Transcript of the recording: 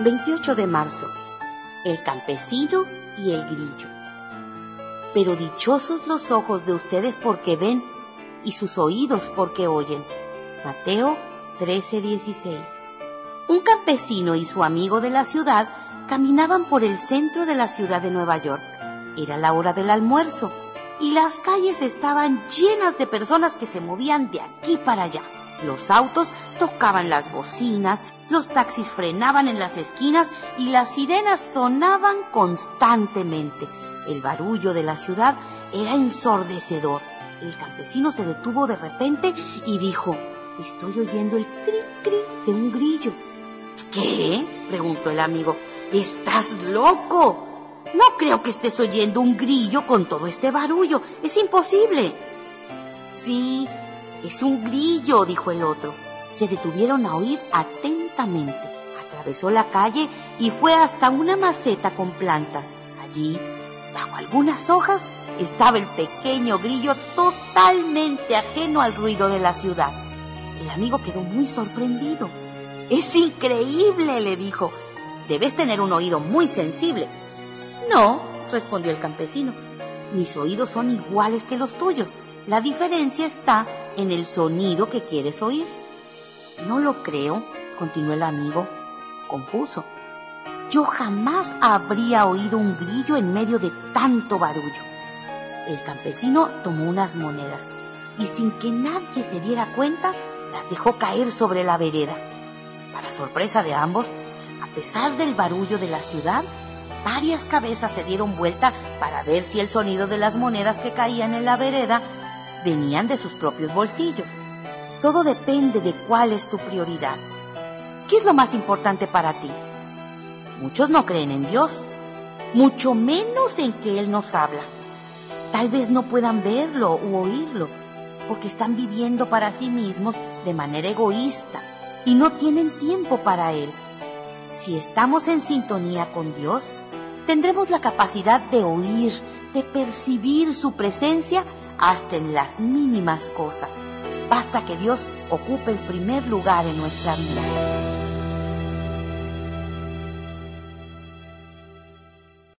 28 de marzo. El campesino y el grillo. Pero dichosos los ojos de ustedes porque ven y sus oídos porque oyen. Mateo 13:16. Un campesino y su amigo de la ciudad caminaban por el centro de la ciudad de Nueva York. Era la hora del almuerzo y las calles estaban llenas de personas que se movían de aquí para allá. Los autos tocaban las bocinas, los taxis frenaban en las esquinas y las sirenas sonaban constantemente. El barullo de la ciudad era ensordecedor. El campesino se detuvo de repente y dijo: «Estoy oyendo el cri-cri de un grillo». «¿Qué?», preguntó el amigo. «¡Estás loco! No creo que estés oyendo un grillo con todo este barullo. Es imposible». «Sí, es un grillo», dijo el otro. Se detuvieron a oír atentamente. Atravesó la calle y fue hasta una maceta con plantas. Allí, bajo algunas hojas, estaba el pequeño grillo totalmente ajeno al ruido de la ciudad. El amigo quedó muy sorprendido. «¡Es increíble!», le dijo. «Debes tener un oído muy sensible». «No», respondió el campesino. «Mis oídos son iguales que los tuyos. La diferencia está en el sonido que quieres oír». «No lo creo», continuó el amigo, confuso. «Yo jamás habría oído un grillo en medio de tanto barullo». El campesino tomó unas monedas y sin que nadie se diera cuenta, las dejó caer sobre la vereda. Para sorpresa de ambos, a pesar del barullo de la ciudad, varias cabezas se dieron vuelta para ver si el sonido de las monedas que caían en la vereda venían de sus propios bolsillos. Todo depende de cuál es tu prioridad. ¿Qué es lo más importante para ti? Muchos no creen en Dios, mucho menos en que Él nos habla. Tal vez no puedan verlo u oírlo, porque están viviendo para sí mismos de manera egoísta y no tienen tiempo para Él. Si estamos en sintonía con Dios, tendremos la capacidad de oír, de percibir su presencia hasta en las mínimas cosas. Basta que Dios ocupe el primer lugar en nuestra vida.